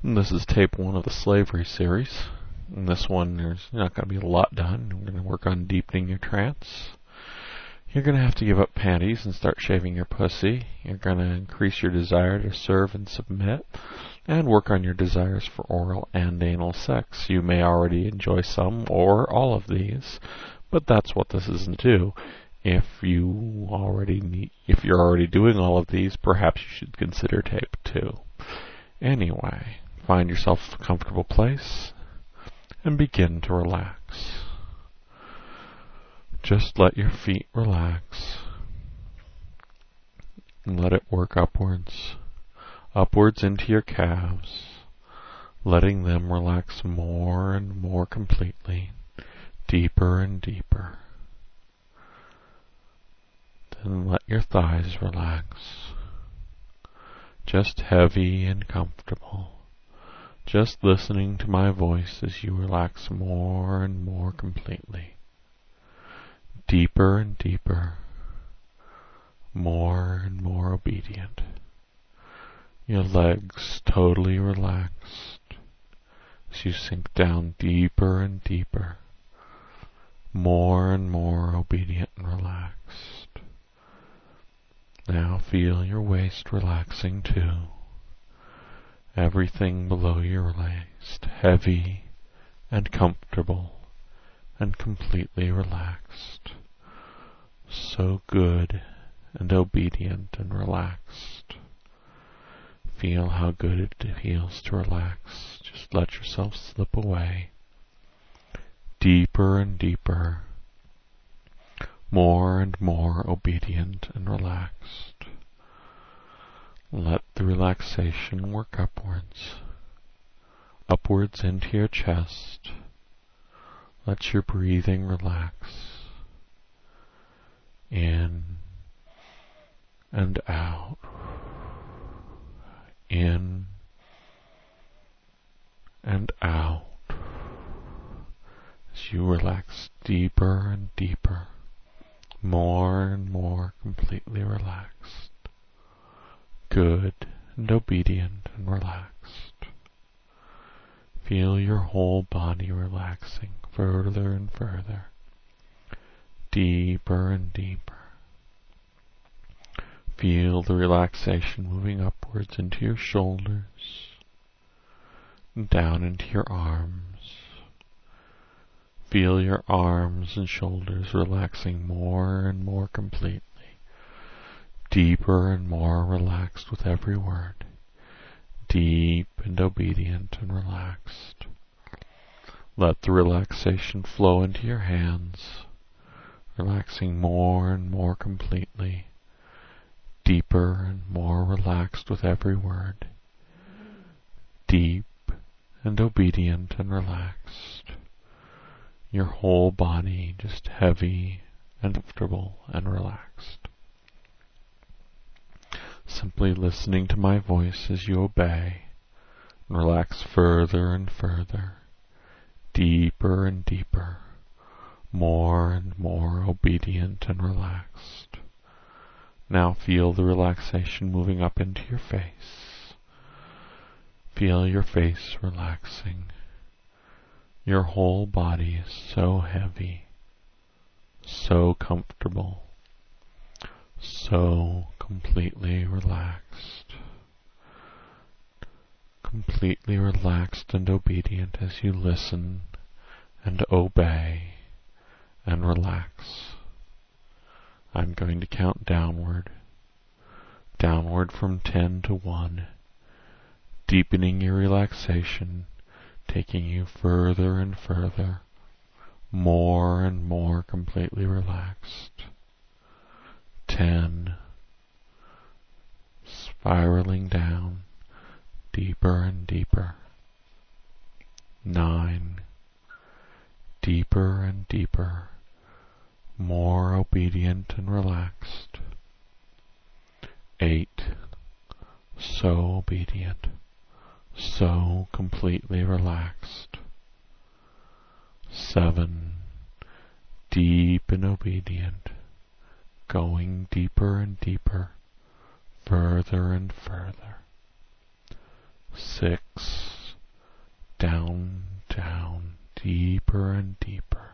This is tape 1 of the slavery series. In this one, there's not going to be a lot done. We're going to work on deepening your trance. You're going to have to give up panties and start shaving your pussy. You're going to increase your desire to serve and submit, and work on your desires for oral and anal sex. You may already enjoy some or all of these, but that's what this isn't do. If you're already doing all of these, perhaps you should consider tape 2. Anyway, find yourself a comfortable place and begin to relax. Just let your feet relax and let it work upwards into your calves, letting them relax more and more completely, deeper and deeper. Then let your thighs relax, just heavy and comfortable, just listening to my voice as you relax more and more completely, deeper and deeper, more and more obedient. Your legs totally relaxed as you sink down deeper and deeper, more and more obedient and relaxed. Now feel your waist relaxing too. Everything below your waist heavy and comfortable and completely relaxed. So good and obedient and relaxed. Feel how good it feels to relax. Just let yourself slip away. Deeper and deeper. More and more obedient and relaxed. Let the relaxation work upwards into your chest. Let your breathing relax. In and out. In and out. As you relax deeper and deeper, more and more completely relaxed, good and obedient and relaxed. Feel your whole body relaxing further and further, deeper and deeper. Feel the relaxation moving upwards into your shoulders, and down into your arms. Feel your arms and shoulders relaxing more and more completely, deeper and more relaxed with every word, deep and obedient and relaxed. Let the relaxation flow into your hands, relaxing more and more completely, deeper and more relaxed with every word, deep and obedient and relaxed. Your whole body just heavy and comfortable and relaxed. Simply listening to my voice as you obey, and relax further and further, deeper and deeper, more and more obedient and relaxed. Now feel the relaxation moving up into your face. Feel your face relaxing. Your whole body is so heavy, so comfortable, so completely relaxed. Completely relaxed and obedient as you listen and obey and relax. I'm going to count downward from 10 to 1, deepening your relaxation, taking you further and further, more and more completely relaxed. 10, spiraling down, deeper and deeper. 9, deeper and deeper, more obedient and relaxed. 8, so obedient, so completely relaxed. 7, deep and obedient, going deeper and deeper, further and further. 6, deeper and deeper.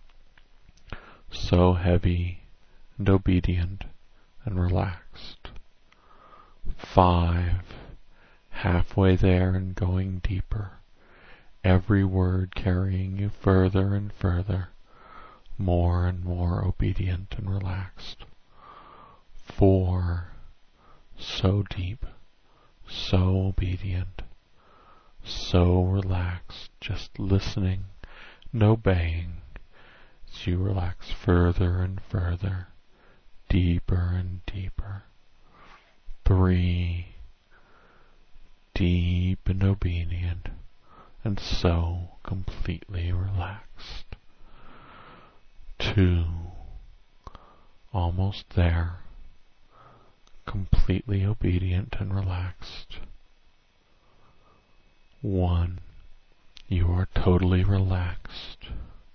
So heavy and obedient and relaxed. 5. Halfway there and going deeper. Every word carrying you further and further, more and more obedient and relaxed. 4. So deep, so obedient, so relaxed, just listening and obeying as you relax further and further, deeper and deeper. 3. Deep and obedient, and so completely relaxed. 2. Almost there, completely obedient and relaxed. 1. You are totally relaxed.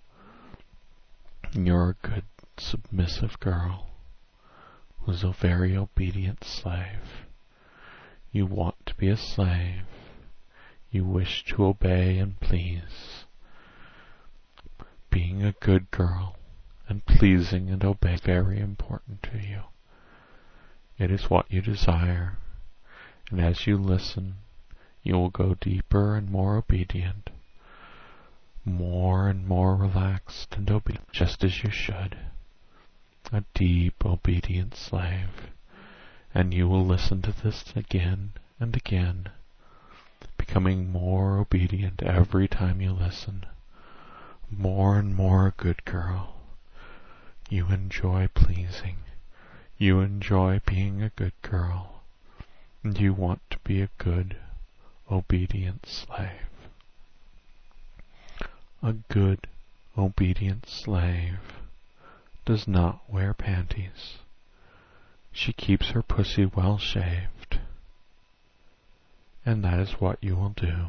You're a good, submissive girl who's a very obedient slave. You want to be a slave. You wish to obey and please. Being a good girl and pleasing and obey is very important to you. It is what you desire, and as you listen, you will go deeper and more obedient, more and more relaxed and obedient, just as you should. A deep, obedient slave. And you will listen to this again and again, becoming more obedient every time you listen. More and more a good girl. You enjoy pleasing. You enjoy being a good girl. And you want to be a good, obedient slave. A good, obedient slave does not wear panties. She keeps her pussy well shaved. And that is what you will do.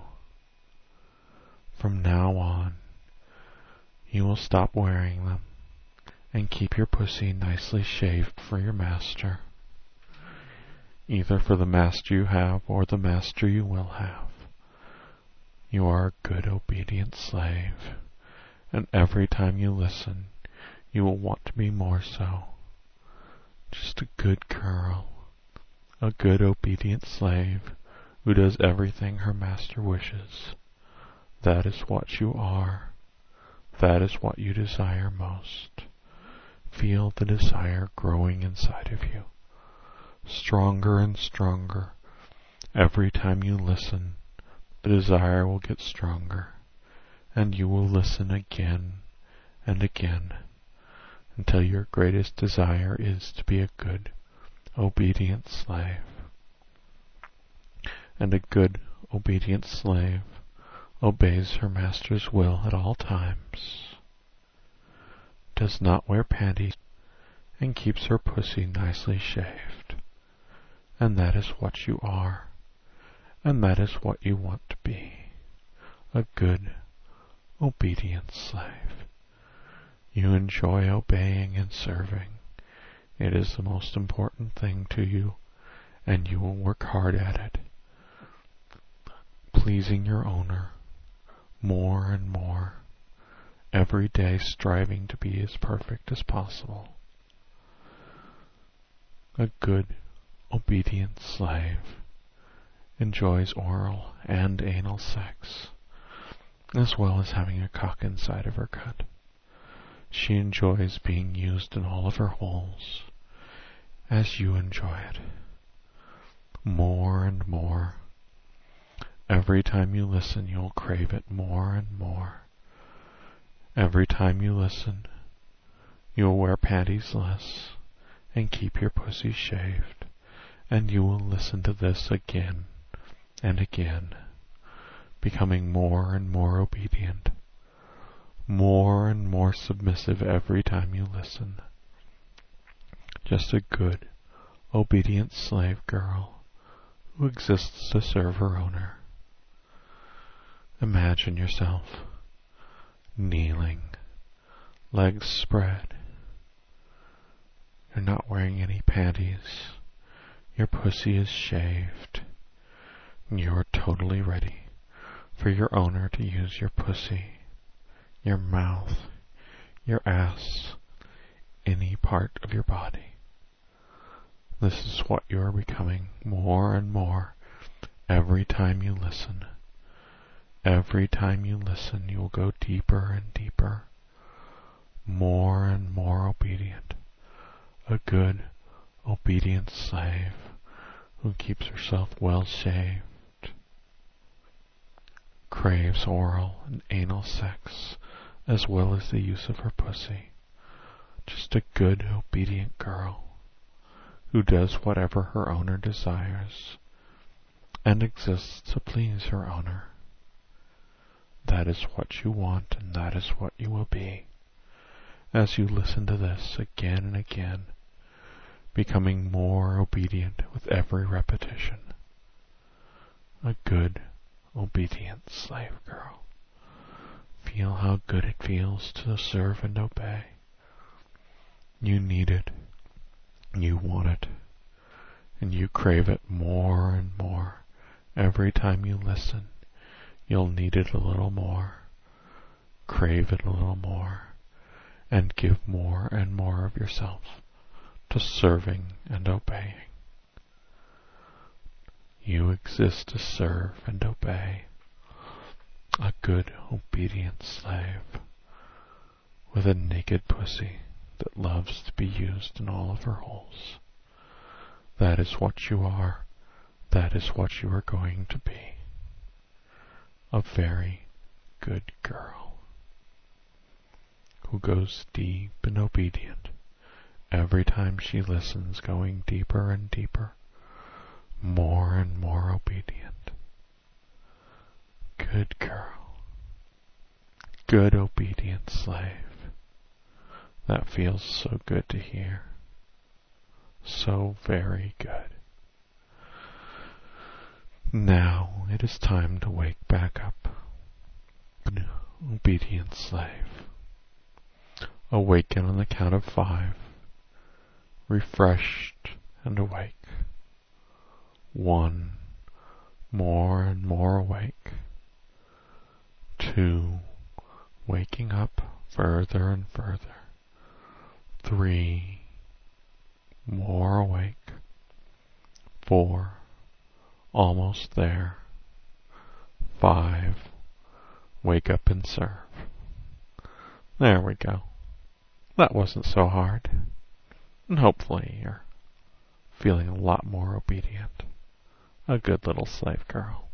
From now on, you will stop wearing them and keep your pussy nicely shaved for your master. Either for the master you have or the master you will have. You are a good, obedient slave, and every time you listen, you will want to be more so. Just a good girl, a good, obedient slave who does everything her master wishes. That is what you are. That is what you desire most. Feel the desire growing inside of you, stronger and stronger. Every time you listen, the desire will get stronger, and you will listen again and again, until your greatest desire is to be a good, obedient slave. And a good, obedient slave obeys her master's will at all times, does not wear panties, and keeps her pussy nicely shaved. And that is what you are, and that is what you want to be. A good, obedient slave. You enjoy obeying and serving. It is the most important thing to you, and you will work hard at it, pleasing your owner more and more, every day striving to be as perfect as possible. A good, obedient slave enjoys oral and anal sex, as well as having a cock inside of her cut. She enjoys being used in all of her holes, as you enjoy it. More and more. Every time you listen, you'll crave it more and more. Every time you listen, you'll wear panties less and keep your pussy shaved, and you will listen to this again and again, becoming more and more obedient, more and more submissive every time you listen. Just a good, obedient slave girl who exists to serve her owner. Imagine yourself kneeling, legs spread. You're not wearing any panties. Your pussy is shaved. And you are totally ready for your owner to use your pussy, your mouth, your ass, any part of your body. This is what you are becoming more and more every time you listen. Every time you listen, you will go deeper and deeper, more and more obedient. A good, obedient slave who keeps herself well shaved, craves oral and anal sex as well as the use of her pussy. Just a good, obedient girl who does whatever her owner desires and exists to please her owner. That is what you want, and that is what you will be as you listen to this again and again, becoming more obedient with every repetition. A good, obedient slave girl. Feel how good it feels to serve and obey. You need it, you want it, and you crave it more and more. Every time you listen, you'll need it a little more, crave it a little more, and give more and more of yourself to serving and obeying. You exist to serve and obey. A good, obedient slave with a naked pussy that loves to be used in all of her holes. That is what you are. That is what you are going to be. A very good girl who goes deep and obedient every time she listens, going deeper and deeper, more and more obedient. Good girl. Good, obedient slave. That feels so good to hear. So very good. Now it is time to wake back up. Good, obedient slave. Awaken on the count of 5. Refreshed and awake. 1. More and more awake. 2. Waking up further and further. 3. More awake. 4. Almost there. 5. Wake up and serve. There we go. That wasn't so hard. And hopefully you're feeling a lot more obedient. A good little slave girl.